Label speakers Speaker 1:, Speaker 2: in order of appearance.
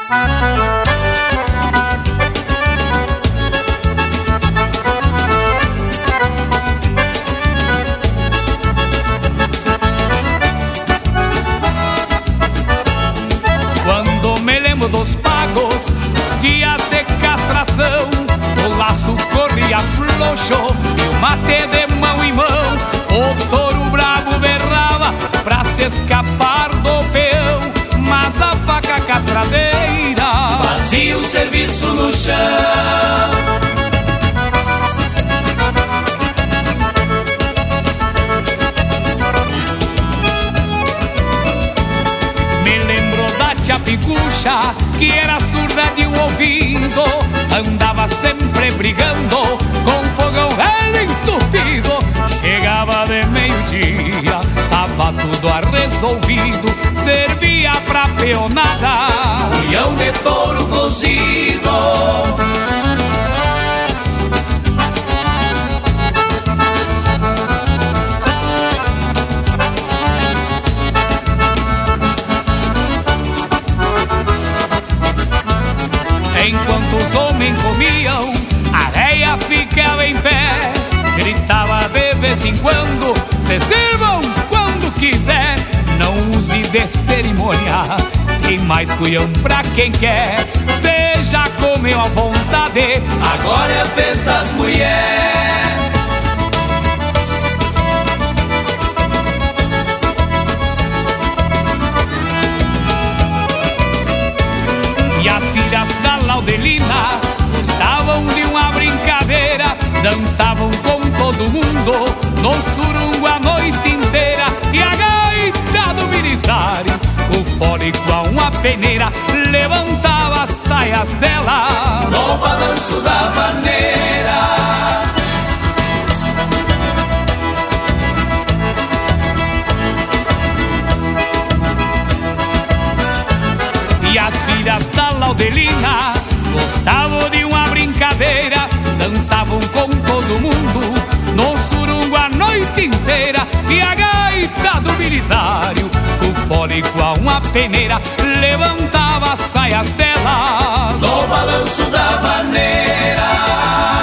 Speaker 1: Quando me lembro dos pagos, dias de castração, o laço corria floxo e o mate de mão em mão. O touro bravo berrava pra se escapar do peão, mas a faca castradeira fazia o serviço no chão. Me lembro da tia Pigucha, que era surda de um ouvido, andava sempre brigando com fogão velho entupido. Chegava de meio-dia, tava tudo resolvido, servia pra peonada milhão de touro cozido. Enquanto os homens comiam, a réia ficava em pé, gritava de vez em quando: se sirvam quando quiser, não use de cerimônia, tem mais cuião pra quem quer. Seja comeu à vontade, agora é a vez das mulheres. E as filhas da Laudelina gostavam de uma brincadeira, dançavam com todo mundo no surungo a noite inteira. E a gaita do Belisário, o fole igual uma peneira, levantava as saias dela no balanço da vaneira. E as filhas da Laudelina gostavam de uma brincadeira, dançavam com todo mundo no surungo a noite inteira. E a gaita do Belisário, o fole igual uma peneira, levantava as saias delas no balanço da vaneira.